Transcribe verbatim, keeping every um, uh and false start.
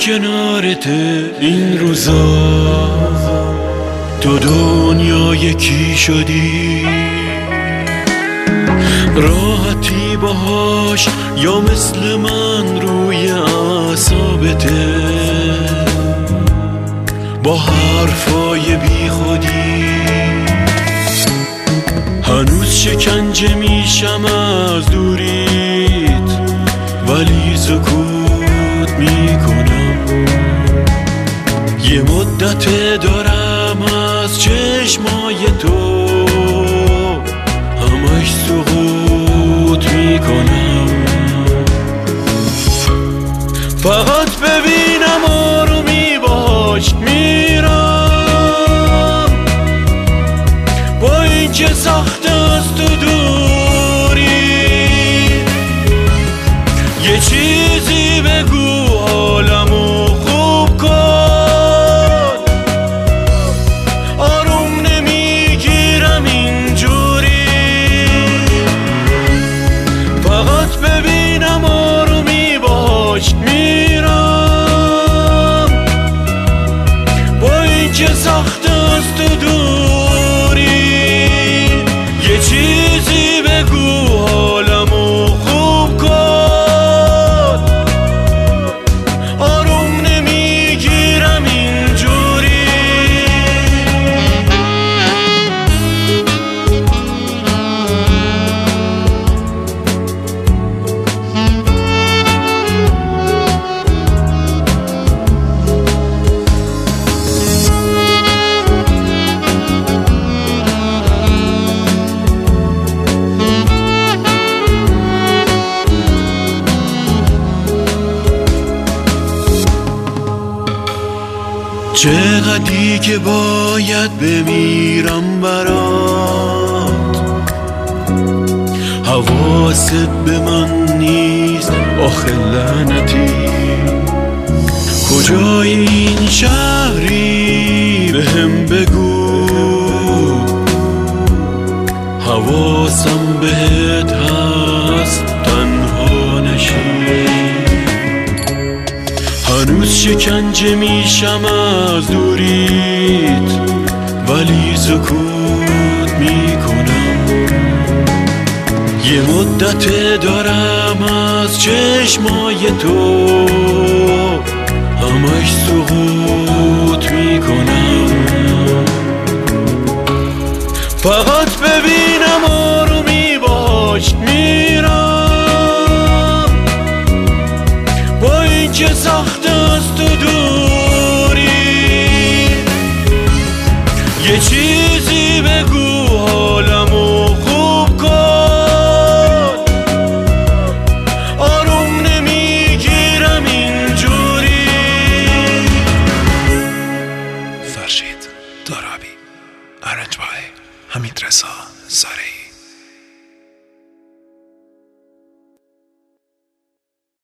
کنارت این روزا، تو دنیا یکی شدی، راحتی باهاش یا مثل من روی اعصابته، با حرفای بی خودی هنوز شکنجه میشم از دوریت، ولی سکوت میکنم. یه مدت دارم از چشمای تو همش سقوط میکنم، فقط ببینم آرومی باش میرم، با این که سخت است تو دوری، یه چیزی بگو حالمو خوب کن، آروم نمیگیرم اینجوری، فقط ببینم آرومی باش میرم، با این که سخت است تو دوری، یه چیزی بگو حالمو خوب کن، آروم نمیگیرم اینجوری. چقدری که باید بمیرم برات، حواست به من نیست آخه لعنتی، کجای این شهری بهم بگو، حواسم بهت هست تنها نشی، هنوز شکنجه میشم از دوریت، ولی سکوت میکنم. یه مدت دارم از چشمای تو همش سقوط میکنم، فقط ببین